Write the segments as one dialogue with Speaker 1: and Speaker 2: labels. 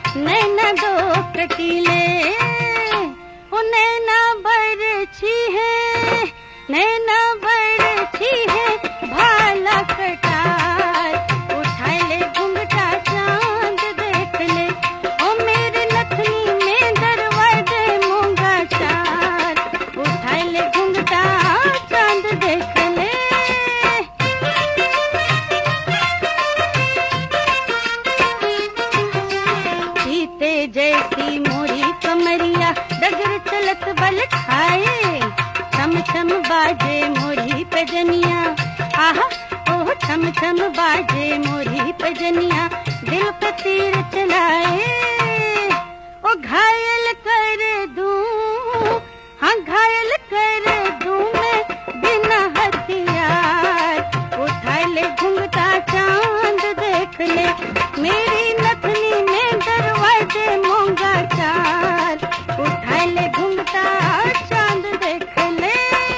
Speaker 1: नैना दो कटीले, ओ नैना बरछी है, नैना बरछी है भाला कटार। उठा ले घुंघटा चांद देख ले, ओ मेरे नथनी में दरवाजे मूंगा चार। उठा ले घुंघटा चांद देख ले। सीते जैसी मोरी कमरिया डगर चलत बल खाए। छम छम बाजे मोरी पैजनिया, आहा ओह छम छम बाजे मोरी पैजनिया, दिल पे तीर चलाए। ओ घायल कर दूं, हाँ घायल कर दूं मैं बिना हथियार। उठा ले घुंघटा चांद देख ले, मेरी नथनी में दरवाजे मूंगा चार। उठा ले घुंघटा चांद देख ले।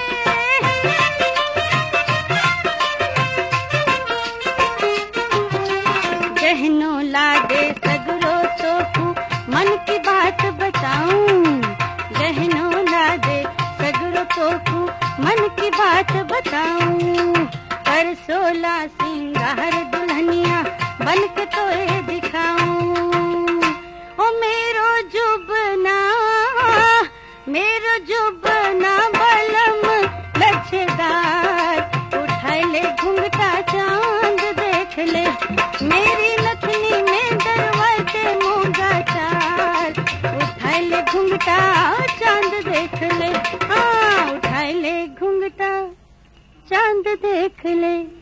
Speaker 1: गहनों ला दे सगरो चोखू, मन की बात बताऊं। गहनों ला दे सगरो चोखू, मन की बात बताऊं। कर 16 सिंगार दुल्हनिया बन के तोए दिखाऊं। ओ मेरो जुबना, मेरो जुबना बलम लच्छेदार। उठा ले घुंघटा चांद देख ले, मेरी नथनी में दरवाजे मूंगा चार। उठा ले घुंघटा चांद देख ले, हाँ उठा ले घुंघटा चांद देख ले।